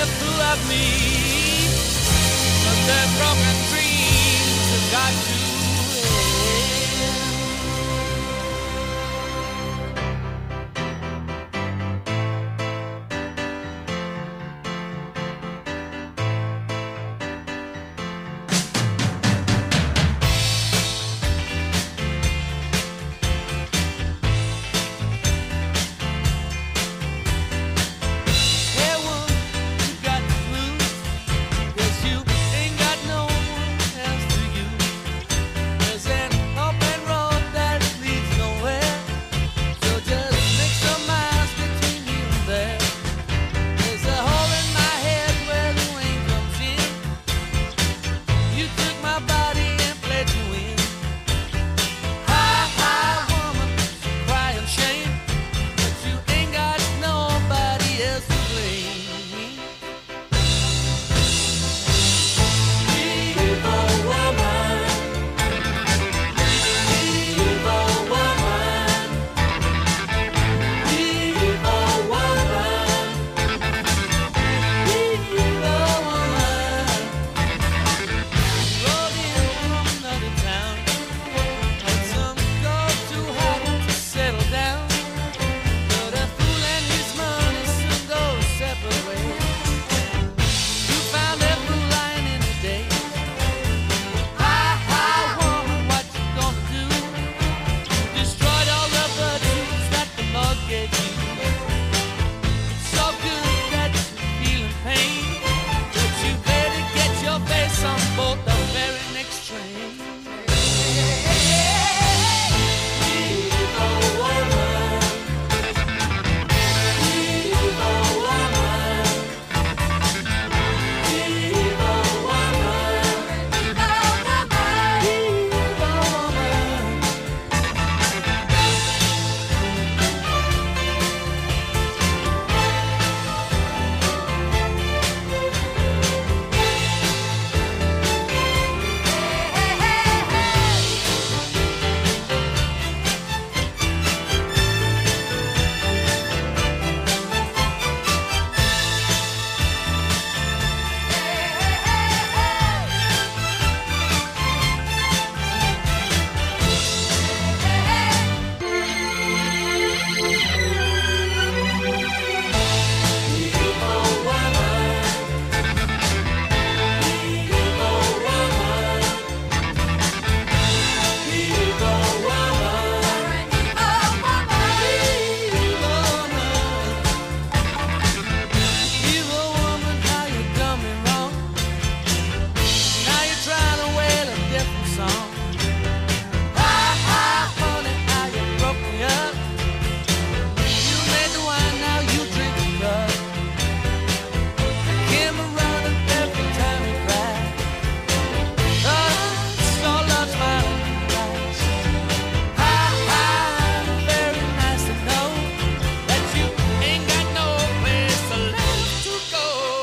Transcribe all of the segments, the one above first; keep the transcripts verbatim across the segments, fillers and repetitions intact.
fool of me. But the broken dreams have got to end. Hey, woman, you got the blues, 'cause you ain't got no one else to use. There's an open road that leads nowhere, so just make some miles between you and there. There's a hole in my head where the wind comes in. You took my body and played you in. Hi, hi, woman, crying shame, but you ain't got nobody else to blame. Evil woman, evil woman, evil woman, evil woman. Rode in from another town, had some gold too hot to settle down. But a fool and his money soon go separate ways. You found that fool lying in the day. Hi, hi, woman, what you gonna do? Destroyed all the virtues that the Lord gave you. It's so good that you're feeling pain, but you better get your face on board the very next train. Evil woman, evil woman, evil woman, evil woman. Evil woman, how you done me wrong. Now you're trying to wail a different song. Hi, hi, honey, how you broke me up. You made the wine, now you drink the cup. Came around every time you cry. Oh, so love's my eyes. Hi, hi, very nice to know that you ain't got no place left to go.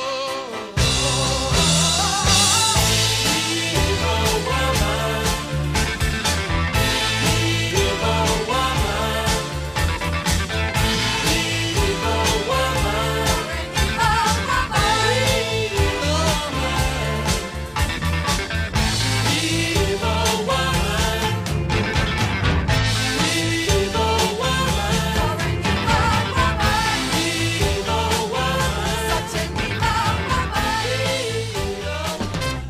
Evil woman, evil woman, evil woman, evil woman, evil woman, evil woman, such an evil woman.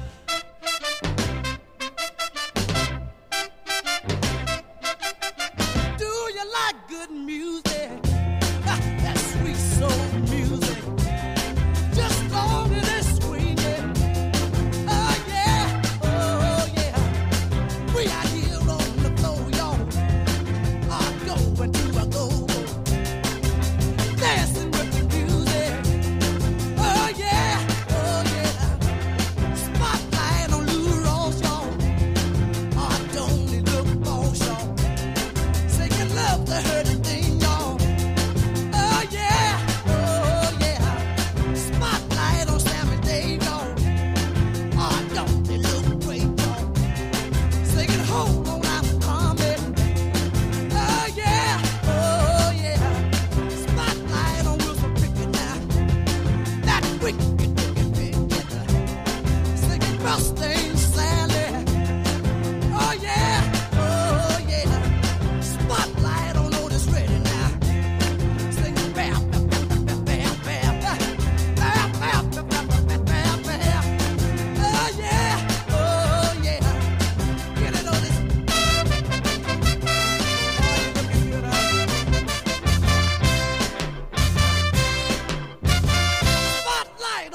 Do you like good music? Ah, that sweet soul music. Just long as it's swinging. Oh yeah, oh yeah. We out here on the floor, y'all. Are going to a go-go. Dancing with the music. Oh yeah, oh yeah. Spotlight on Lou Ross, y'all. Oh, don't it look boss, y'all. Singing love to her thing, y'all. Oh yeah, oh yeah. Spotlight on Sammy Dave, y'all. Oh, don't they look great, y'all. Singing hold on, I'm coming. Oh yeah, oh yeah. Spotlight on Wilson Pickett now. That wicked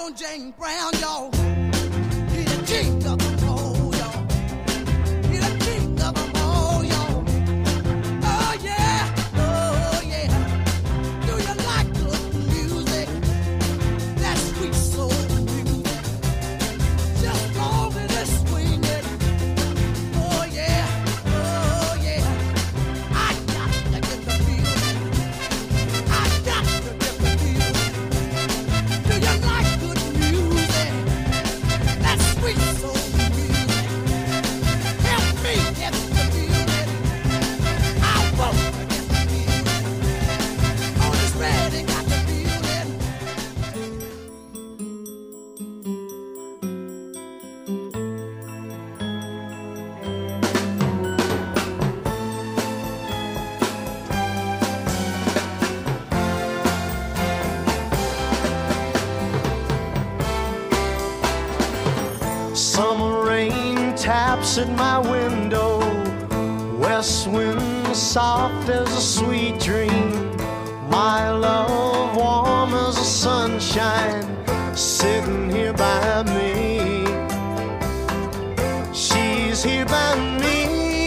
on Jane Brown, y'all. He the king of them all, y'all. He the king of them all, y'all. Oh yeah, oh yeah. Do you like good music? That sweet soul music. Just go with it, swing it. Oh yeah, oh yeah. I got to get the feeling. I got to get the feeling. Do you like good music? That sweet soul music. Help me get the feeling. I want to get the feeling. On this ready, got the feeling. Summer rain taps at my window, west wind soft as a sweet dream. My love warm as the sunshine, sitting here by me. She's here by me.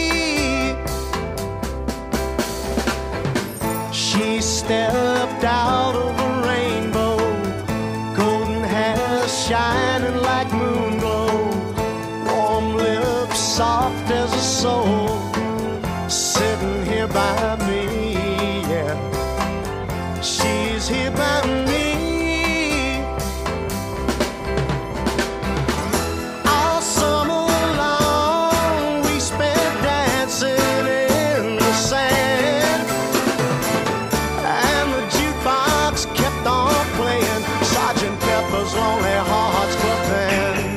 She stepped out of the rainbow, golden hair shining like moon glow, warm lips soft as a soul, sitting here by me, yeah. She's here by me. All summer long we spent dancing in the sand, and the jukebox kept on playing Sergeant Pepper's Lonely Hearts Club Band.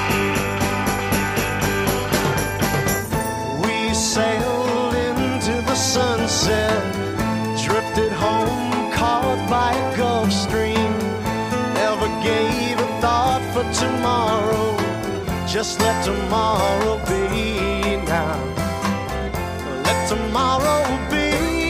We sailed into the sunset, drifted home caught by a Gulf Stream. Never gave a thought for tomorrow, just let tomorrow be now. Let tomorrow be.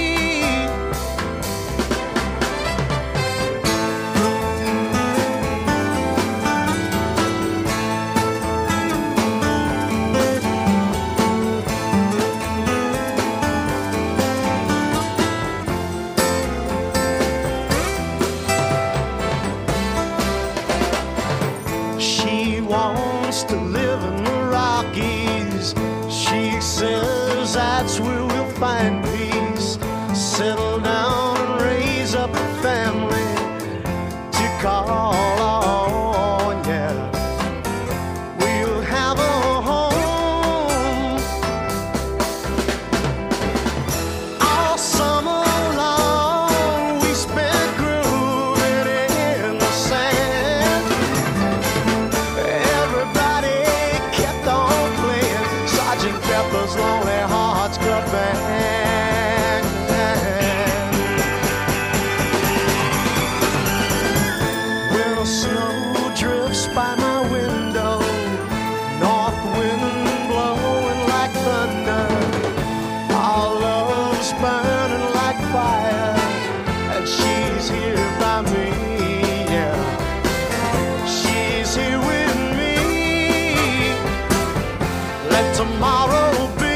She wants to live in the Rockies. She says that's where we'll find peace. Settle down and raise up a family to call on, yeah. We'll have a home. All summer long we spent grooving in the sand. Everybody kept on playing Sergeant Pepper's Lonely Hearts Club Band. When the snow drifts by my window, north wind blowing like thunder, our love's burning like fire, and she's here by me, yeah. She's here with me. Let tomorrow be.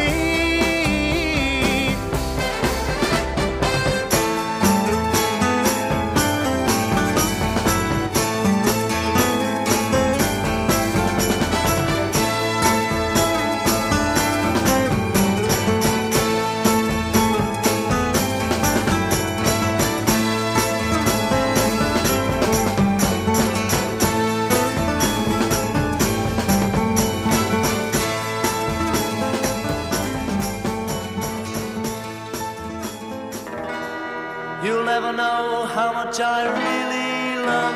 You'll never know how much I really love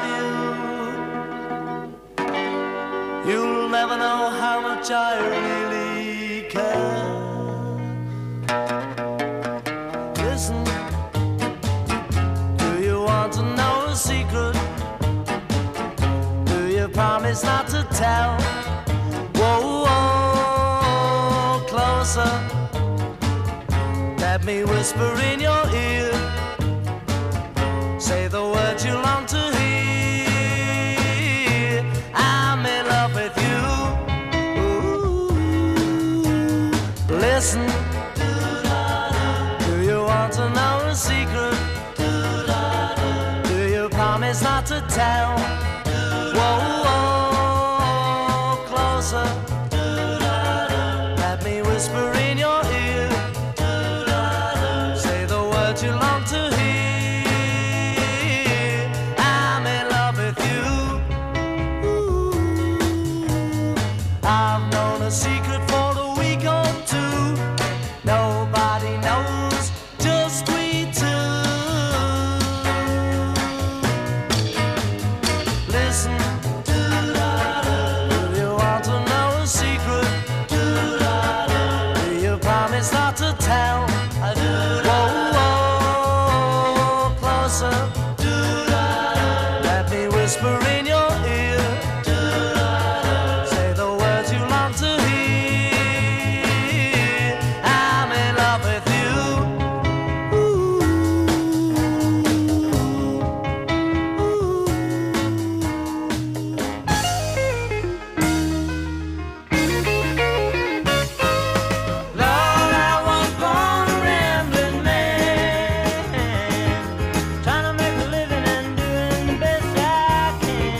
you. You'll never know how much I really care. Listen, do you want to know a secret? Do you promise not to tell? Whoa, whoa, closer. Let me whisper in your ear. Say the words you long to hear. whisper in your ear. Say the words you long to hear. I'm in love with you. Lord, I was born a rambling man, trying to make a living and doing the best I can.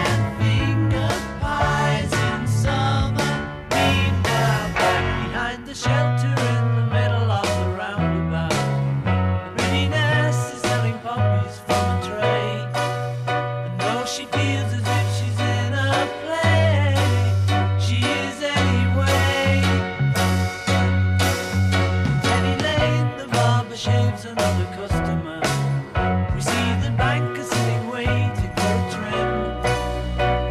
and finger pies in summer. Meanwhile, back behind the shelter in the middle of the roundabout, the pretty nurse is selling poppies from a tray. And though she feels as if she's in a play, she is anyway. Penny Lane, the barber shaves another customer. We see the banker sitting waiting for a trim.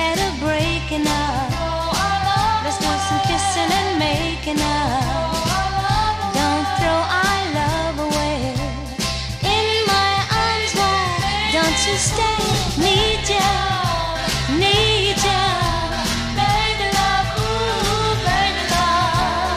instead of breaking up. Let's do some kissing and making up. Don't throw our love away. In my arms, why don't you stay? Need ya, need ya, baby love, ooh, baby love.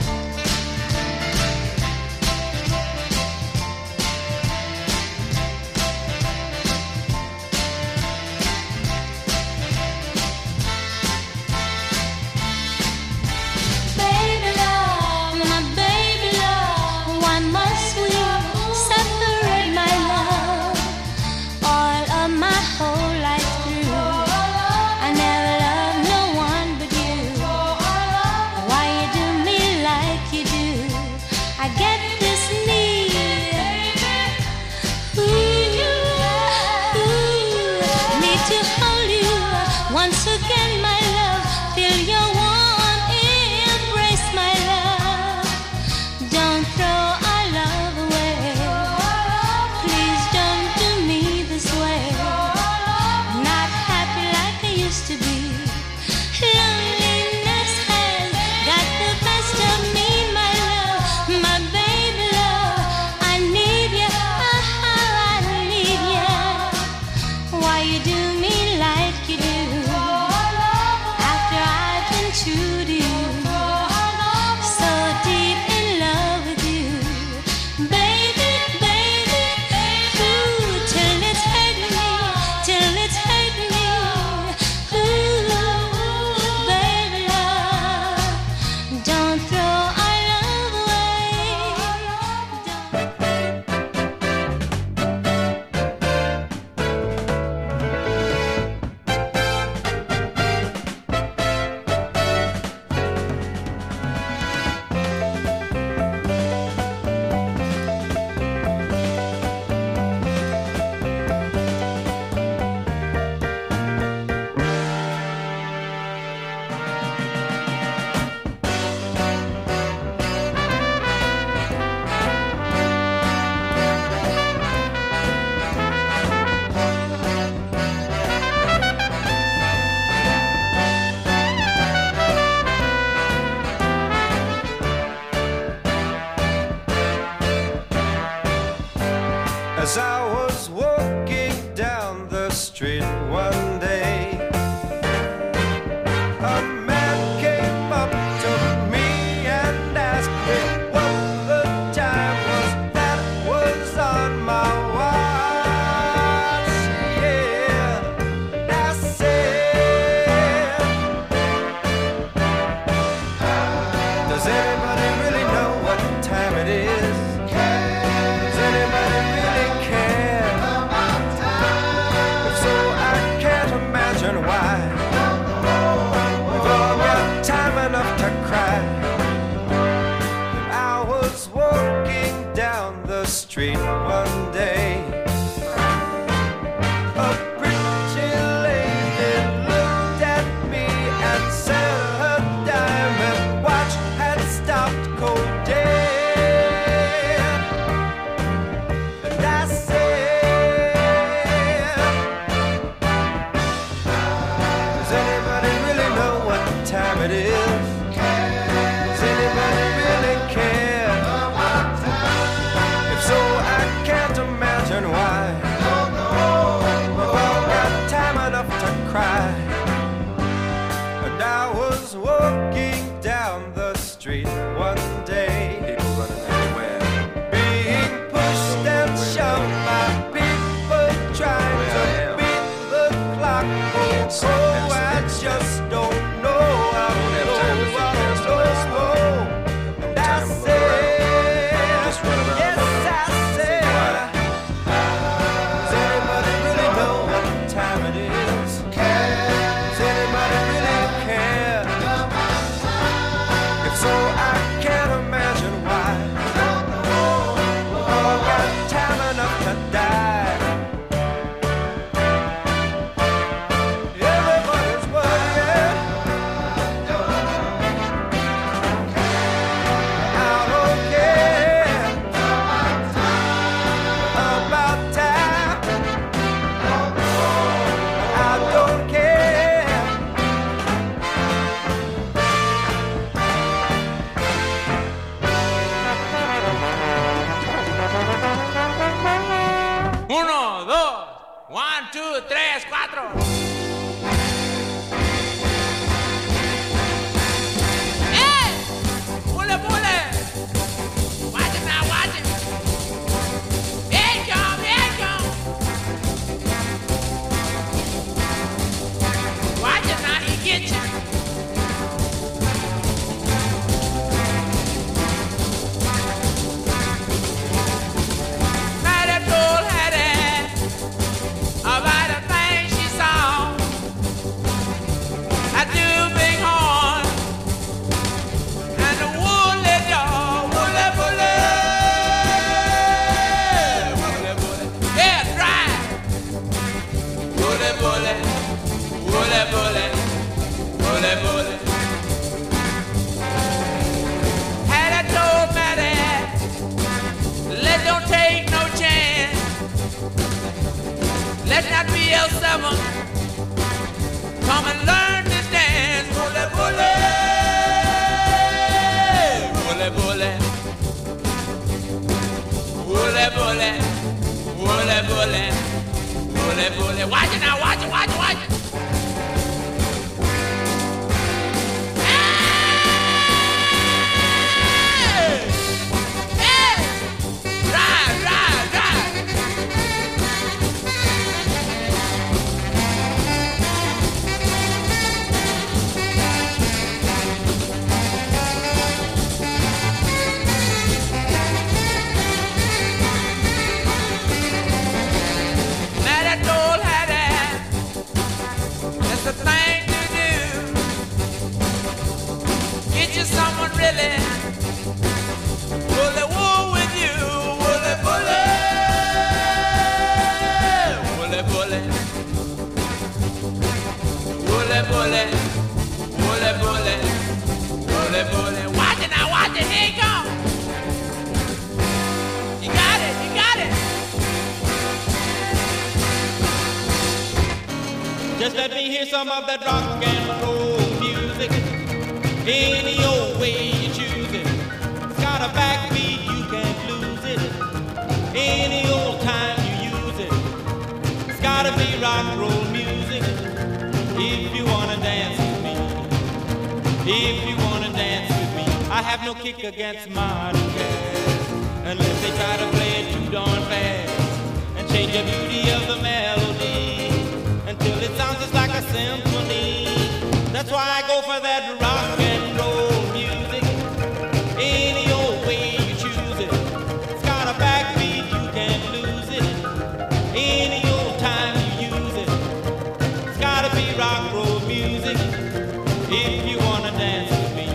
Baby love, my baby love, why must we separate, my love? All of my whole life through, I never loved no one but you. Why you do me like you do? I get this need, ooh, ooh, need to hold you once again, my love. Feel your warm embrace, my love. Don't throw our love away. Please don't do me this way. Not happy like I used to be. Loneliness has got the best of me, my love. My baby love, I need ya, oh, I need ya. Why you do me like you do? After I've been true to you, so deep in love with you, baby, baby, ooh, till it's hurt me, till it's hurt me, ooh, baby love, don't throw our love away. As I was walking down the street one day, a man came up to me and asked me what the time was that was on my watch. Yeah, and I said, does anybody really know what time it is? Does anybody really care? If so, I can't imagine why. We've all got time enough to cry. And I was walking down the street one day. A pretty lady looked at me and said her diamond watch had stopped cold dead. And I said, does anybody really know what time it is? Does anybody really care? If so, I can't imagine why. We've all got time enough to cry. And I was walking down the street one day, people running everywhere, being pushed and shoved by people trying to beat the clock. Oh, oh, I just don't know. I don't know. I don't know. And I said, yes, I said, does anybody really know what time it is? Does anybody really care? If so, I L seven, come and learn to dance. Bully, bully, bully, bully, bully, bully, bully, bully, bully, bully. Watch it now, watch it, watch it, watch it. The thing to do. Get you someone really bully wool with you. Bully, bully, bully, bully, bully, bully, bully, bully, bully, bully. Watch it now, watch it. Here you go. You got it, you got it. Just let me hear some of that rock and roll music. Any old way you choose it. It's got a backbeat, you can't lose it. Any old time you use it. It's gotta be rock and roll music. If you wanna dance with me. If you wanna dance with me. I have no kick against modern jazz, unless they try to play it too darn fast and change the beauty of the melody until it sounds just like a symphony. That's why I go for that rock and roll music. Any old way you choose it. It's got a backbeat, you can't lose it. Any old time you use it. It's gotta be rock and roll music. If you wanna dance with me.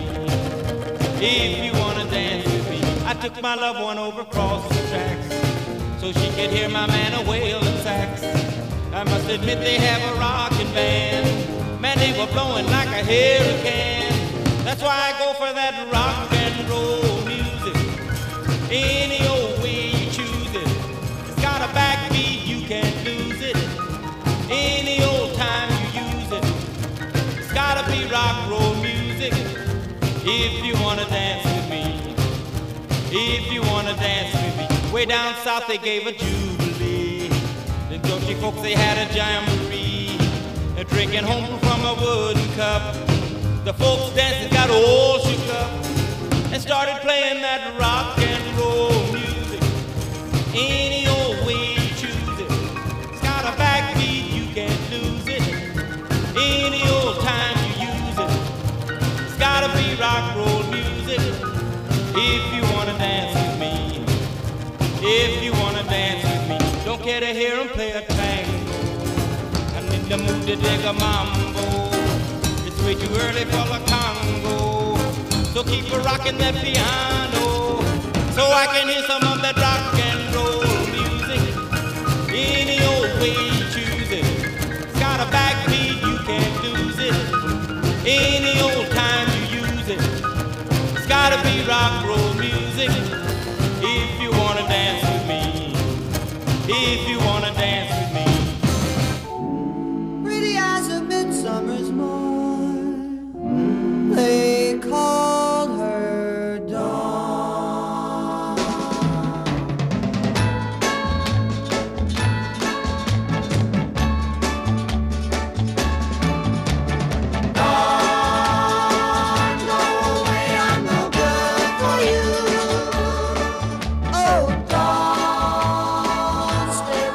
If you wanna dance with me. I took my loved one over across the tracks so she could hear my man a wailing sax. I must admit they have a rockin' band. Man, they were blowing like a hurricane. That's why I go for that rock and roll music. Any old way you choose it. It's got a backbeat, you can't lose it. Any old time you use it. It's gotta be rock and roll music. If you wanna dance with me. If you wanna dance with me. Way down south they gave a jubilee. The Dutchy folks, they had a jamboree, a drinking home from a wooden cup. The folks dancing got all shook up and started playing that rock and roll music. Any old way you choose it. It's got a backbeat, you can't lose it. Any old time you use it. It's gotta be rock and roll music. If you wanna dance with me. If you wanna dance with me. Don't care to hear him play a tango. I'm in the mood to dig a mambo. It's way too early for the Congo. So keep a rocking that piano, so I can hear some of that rock and roll music. Any old way you choose it. It's got a backbeat, you can't lose it. Any old time you use it. It's gotta be rock and roll music. If you wanna dance with me. If you wanna dance with me. Pretty as a midsummer's morn, they called her Dawn. Dawn, go away, I'm no good for you. Oh, Dawn, stay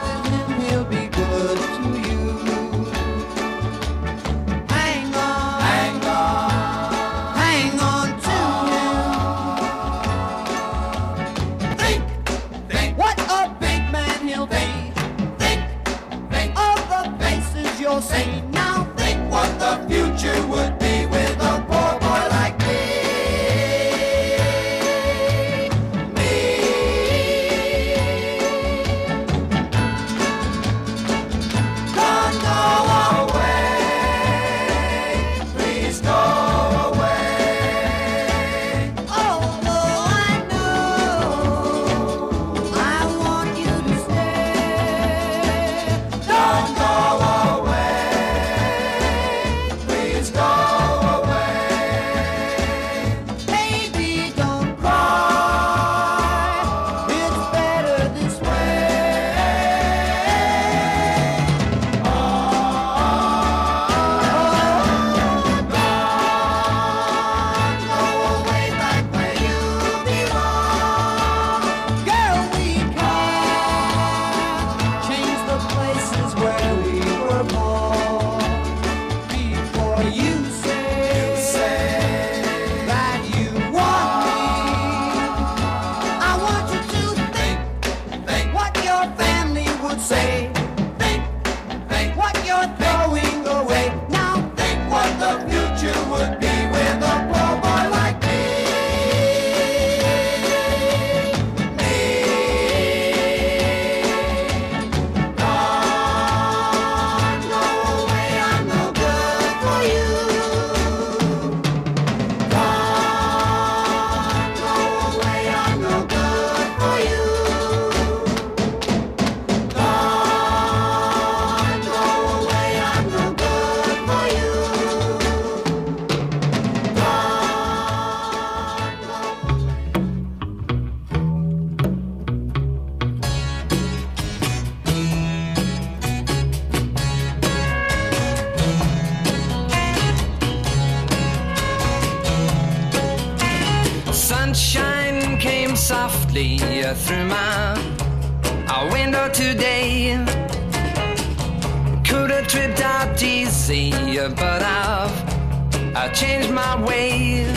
softly through my window today. Could have tripped out easy, but I've I changed my way.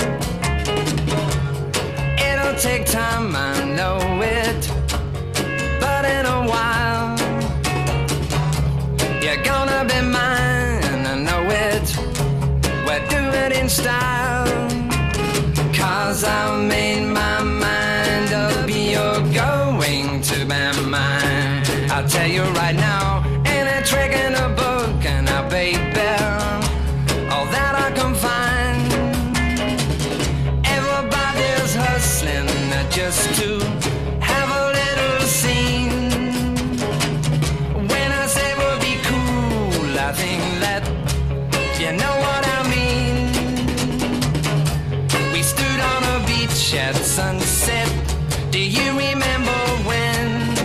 It'll take time, I know it, but in a while you're gonna be mine, I know it. We'll do it in style, 'cause I've made my mind up. You're going to be mine. I'll tell you right now, ain't a trick in a book, and I baby, all that I can find. Everybody's hustling just to have a little scene. When I say we'll be cool, I think that you know what I mean. We stood on a beach at sunset. Do you remember when?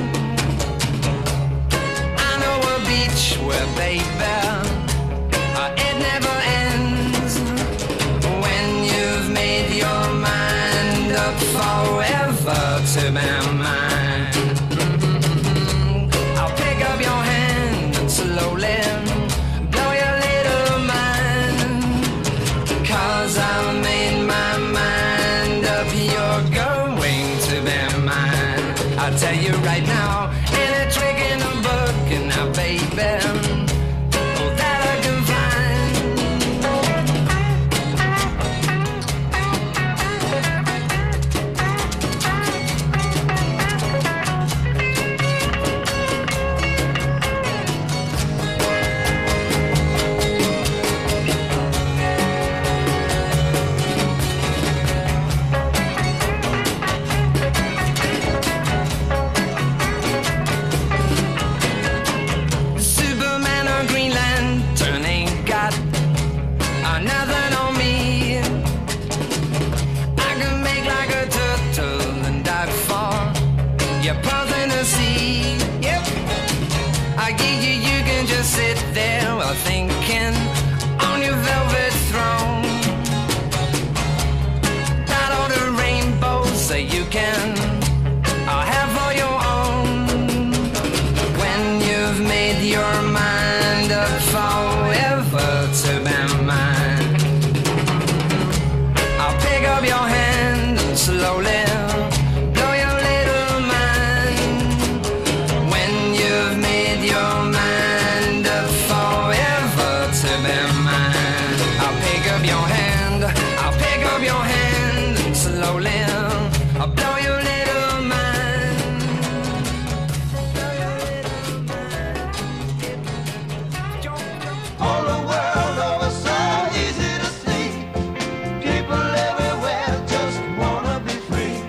I know a beach where, baby, uh, it never ends. When you've made your mind up forever to be mine. Mm-hmm. I'll pick up your hand and slowly blow your little mind, 'cause I've made my mind up. You're going to be mine. I'll tell you right now, ain't a trick in a book, and now, baby, all that I can find. Superman or Green Lantern ain't got uh, nothing on me. I can make like a turtle and dive for your path in the sea. Yep, I give you, you can just sit there while thinking on your velvet throne. That all the rainbows that you can uh, have for your own. When you've made your mind up forever to be mine, I'll pick up your hand and slowly blow your little mind. When you've made your mind up forever to be mine, I'll pick up your hand, I'll pick up your hand and slowly I'll blow your little mind. Blow your little mind. All the world over so easy to see. People everywhere just wanna be free.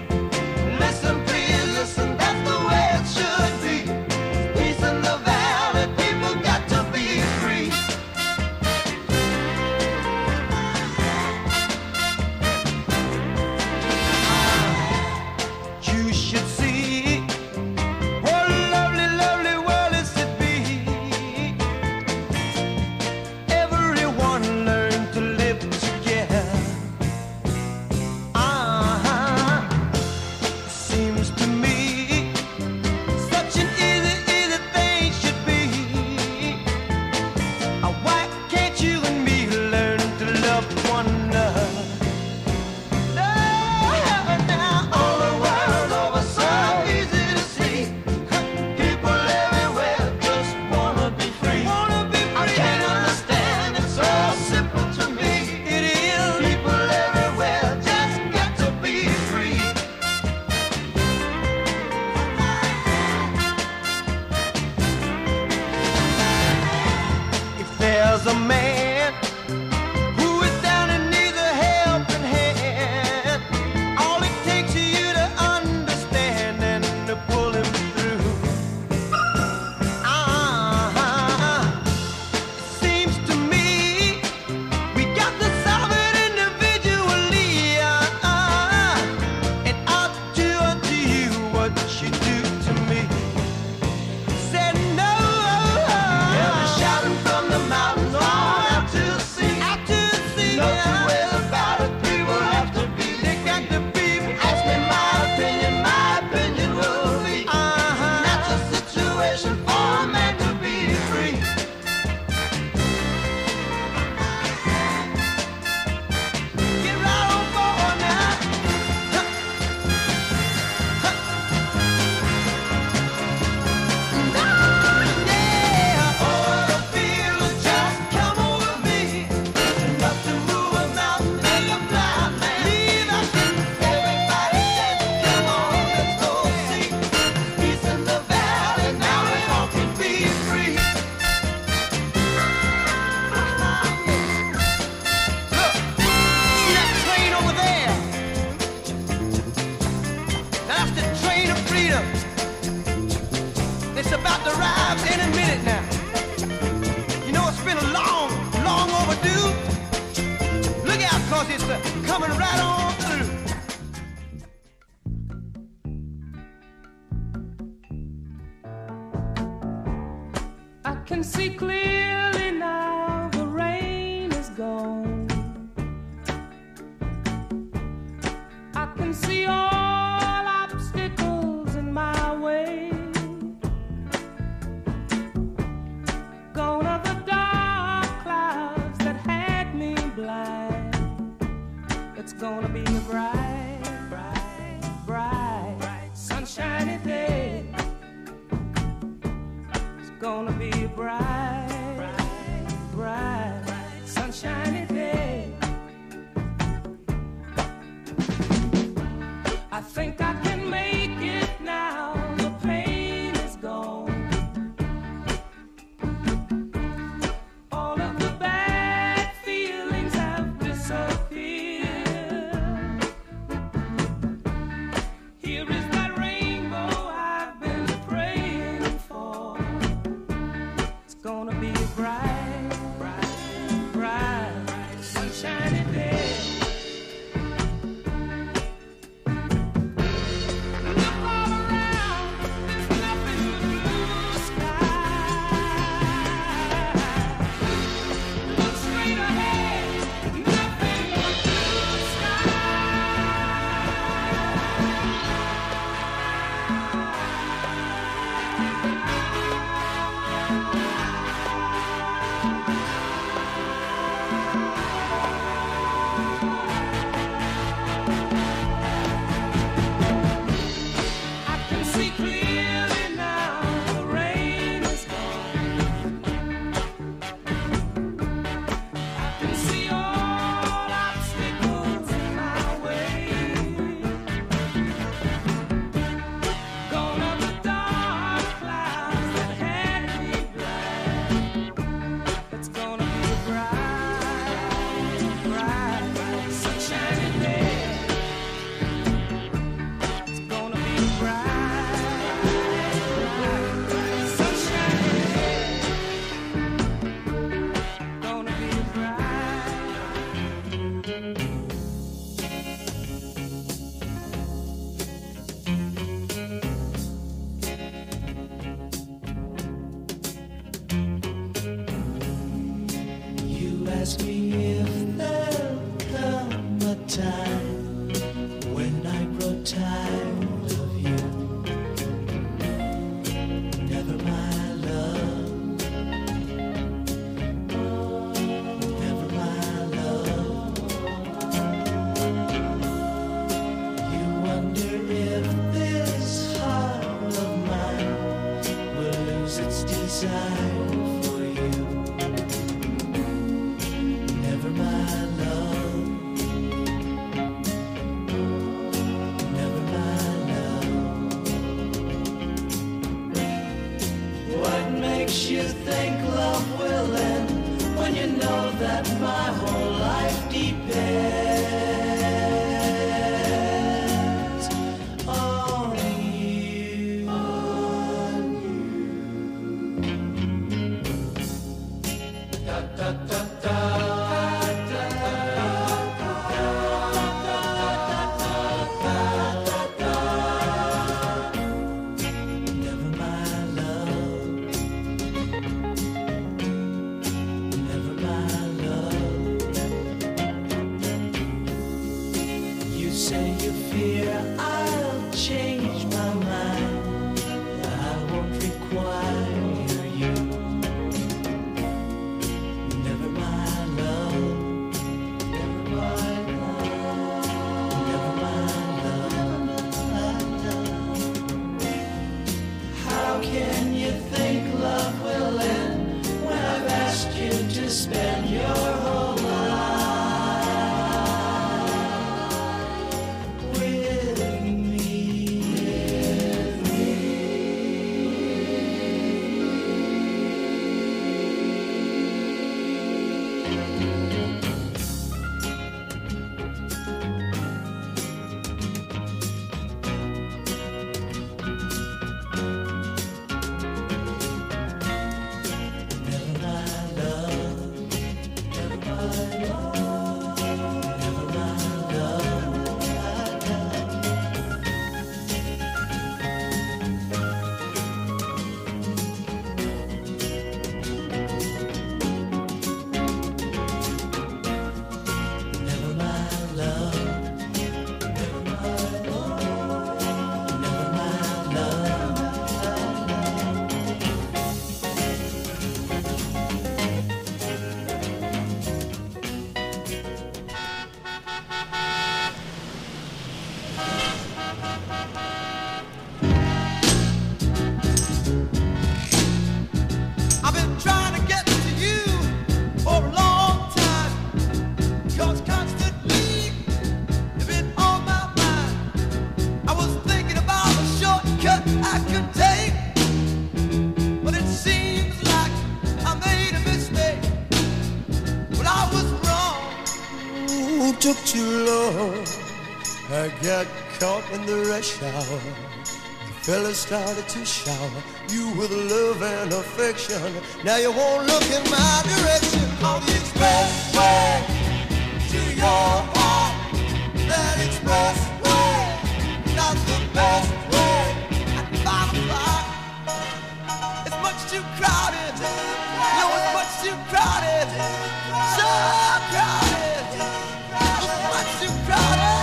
out, cause it's uh, coming right on through. I can see clearly now the rain is gone. I can see all obstacles in my way. Gone are the dark clouds that had me blind. It's gonna be a bright, bright, bright, bright, sunshiny day. It's gonna be a bright, bright, bright, bright, sunshiny day. I think I can make it now. The pain is gone. All of the bad feelings have disappeared. Here is that rainbow I've been praying for. It's gonna be a bright, bright, bright, bright, sunshiny day. Look all around, there's nothing but blue sky. Look straight ahead, nothing but blue sky. I can see clearly now the rain is gone. I can see all obstacles in my way. Gone are the dark clouds that had me blind. It's gonna be a bright, bright, bright, sunshiny day. It's gonna be a bright, bright, bright, sunshiny day. Gonna be a bright. You ask me if there'll come a time when I grow tired of you. Never, my love. Never, my love. You wonder if this heart of mine will lose its desire for you. Never, my love. Never, my love. What makes you think love will end when you know that my whole life depends on you? On you. Da, da, da, da. Never, my love. Never, my love. You say you fear I'll change my mind. I won't require you. Never, my love. Never, my love. Never, my love. How can you think love will end when I've asked you to spend your whole life with me? took too long. I got caught in the rush hour. The fella started to shower you with love and affection. Now you won't look in my direction on the expressway to your heart. That expressway, not the best way. At five o'clock, it's much too crowded. No, it's much too crowded. So crowded. It's much too crowded.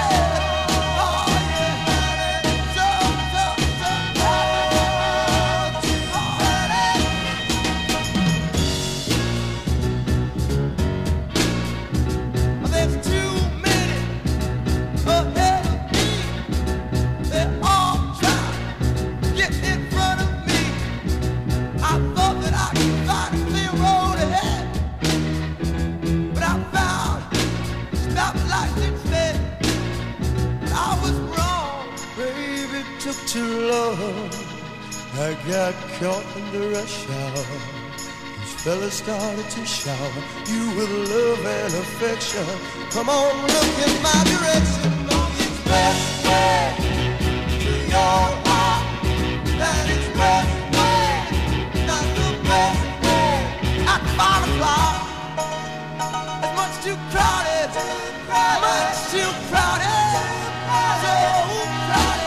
Too long, I got caught in the rush hour. These fellas started to shower you with love and affection. Come on, look in my direction on the expressway to your heart. That expressway, not the best way. At five o'clock, it's much too crowded, much too crowded, so crowded.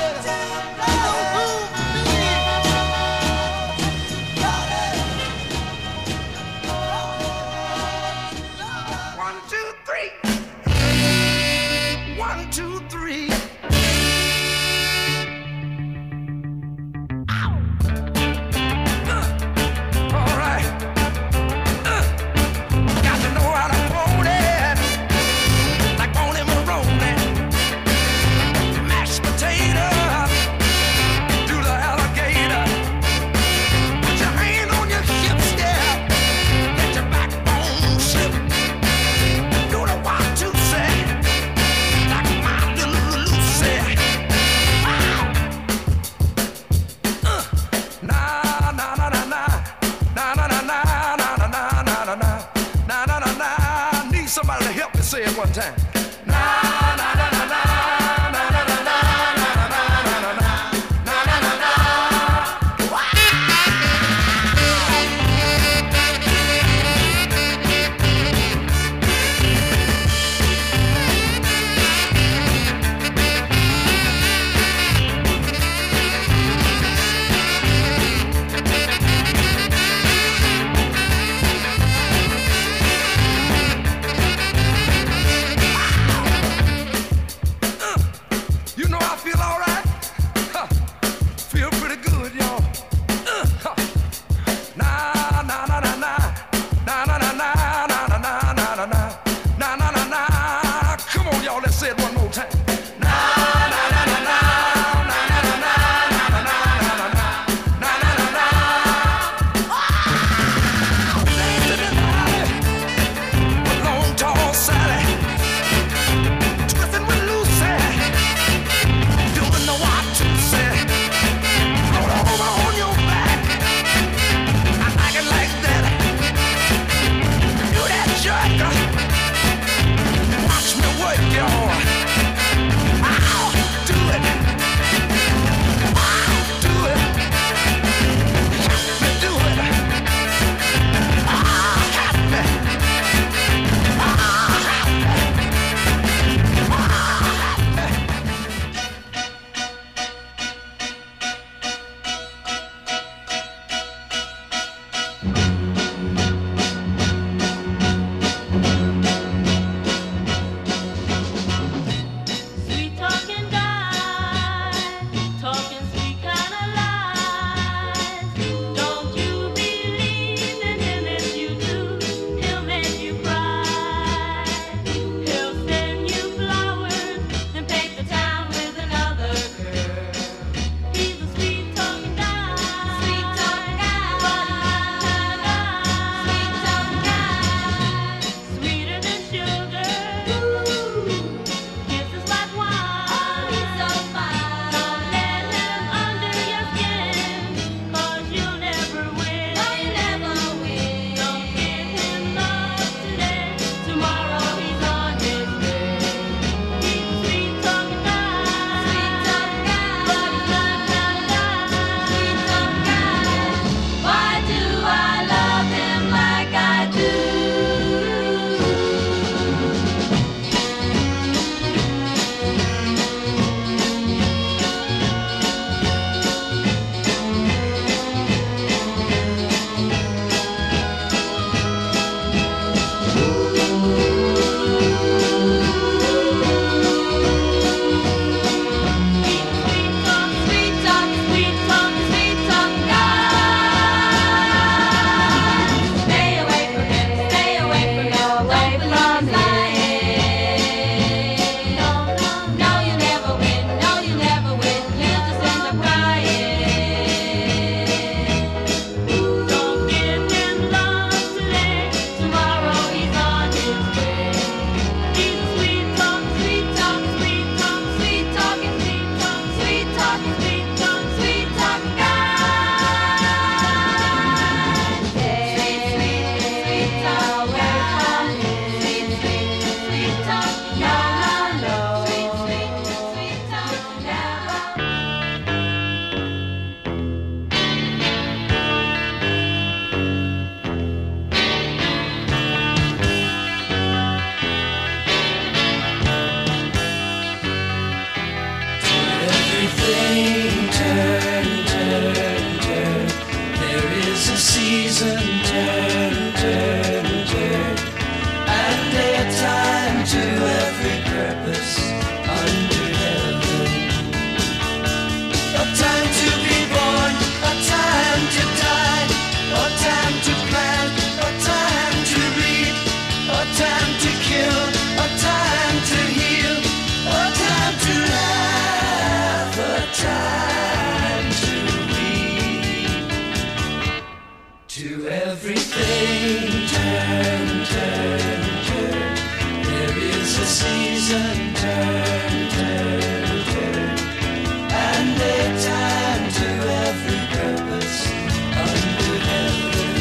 is a season, turn, turn, turn, and a time to every purpose under heaven.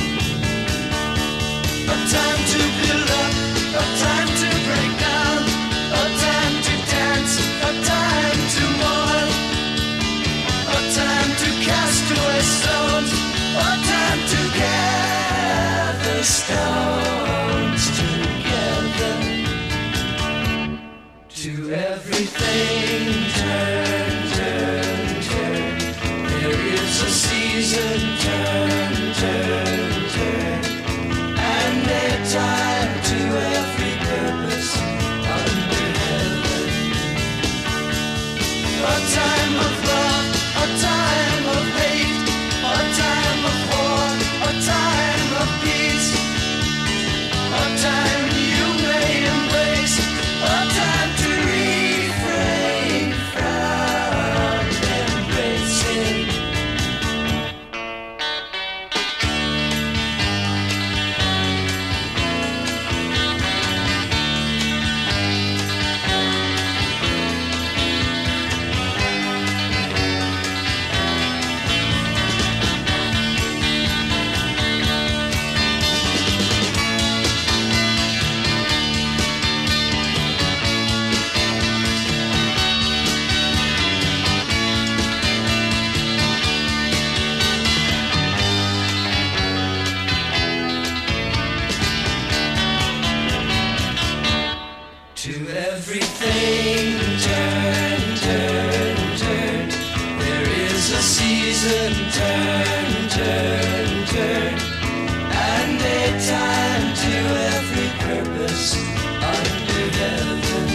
A time to build up, a time to break down, a time to dance, a time to mourn, a time to cast away stones, a time to gather stones together. To everything turn, turn, turn. There is a season, turn, turn, turn, and a time to every purpose under heaven. A time of love, a time of hate, a time of war, a time of peace, a time you may embrace, a time to refrain from embracing. To everything turn, turn, turn. There is a season, turn, turn, turn, and a time to every purpose under heaven.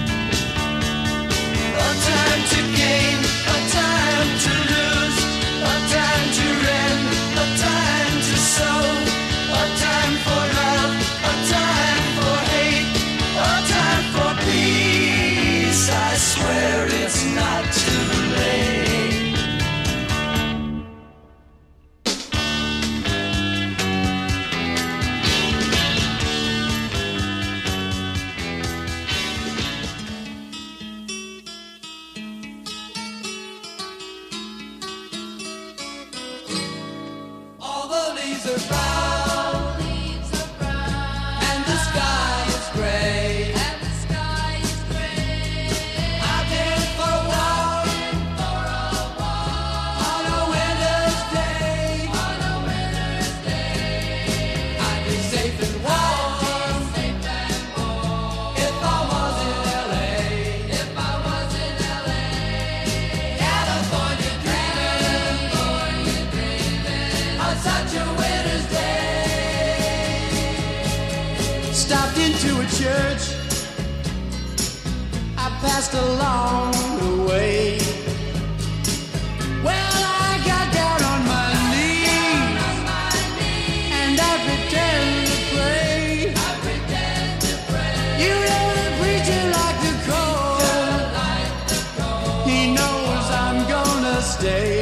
A time to gain, a time to lose, a time to rend, a time to sow, a time for love, a time for hate, a time for peace. I swear it's not too late. All the leaves are brown, and the sky is gray. I've been for a walk on a winter's day. I'd be safe and warm if I was in L A. California dreaming on such a winter's day. Stopped into a church I passed along the way. Well, I got down on my knees and I pretend to pray. You know the preacher like the cold. He knows I'm gonna stay.